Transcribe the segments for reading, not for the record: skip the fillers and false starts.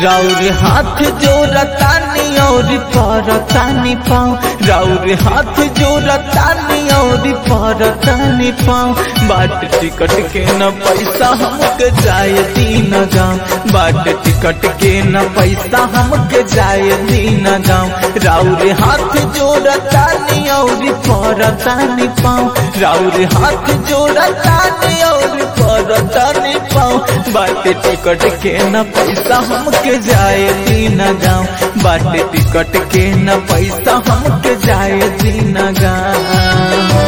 राउर हाथ जोड़तानी और परतानी पाँव, राउर हाथ जोड़तानी और परतानी पाँव। बाट टिकट के न पैसा हमके जाए दीन गाँव, बाट टिकट के न पैसा हमके जाए दीन गाँव। राउर हाथ जोड़तानी और परतानी पाँव, राउर हाथ जोड़तानी और परतानी पाँव। बाट टिकट के न पैसा हमके जाए दीन गाँव, बाट टिकट के न पैसा हमके जाए दीन गाँव।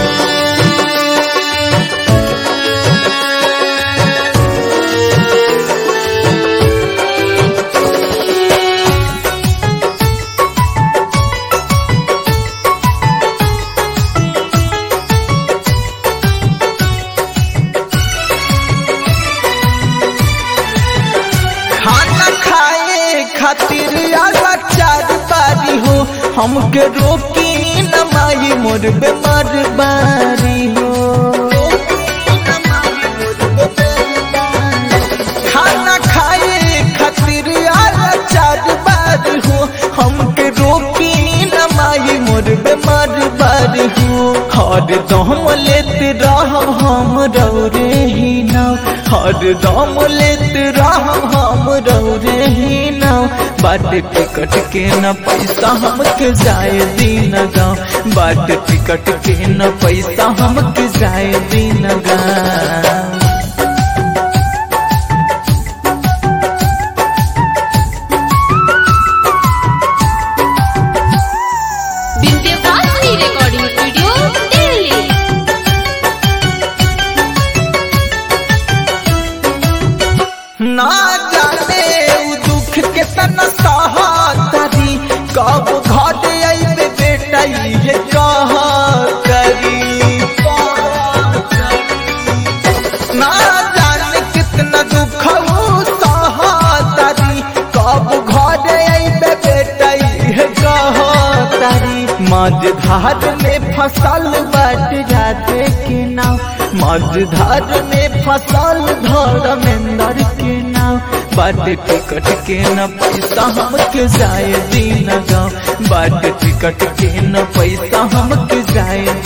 खातिर आगा चार बारी हो, हमके रोकी न माई मोर बेमार बारी हो। खाना खाए खातिर आगा चार बारी हो, हमके रोकी न माई मोर बेमार बारी हो। हर दम लेते रह हम रौरे ही नाव, हर दम लेते रह हम रौरे ही नाव। बाट टिकट के न पैसा हमके जाए दीन गाँव, बाट टिकट के न पैसा हमके जाए दीन गाँव। ना जाने उ दुख के तना सहतरी, कब घर आइबे बेटा ये कह करी। ना जाने कितना दुख सहतरी, कब घर आइबे बेटा ये कह करी। मझधार में फसल बाट जाते के नाव, मझधार में फसल धर्मेंद्र के नाव। बाट टिकट के न पैसा हमके जाए दीन गाँव, बाट टिकट के न पैसा हमके जाए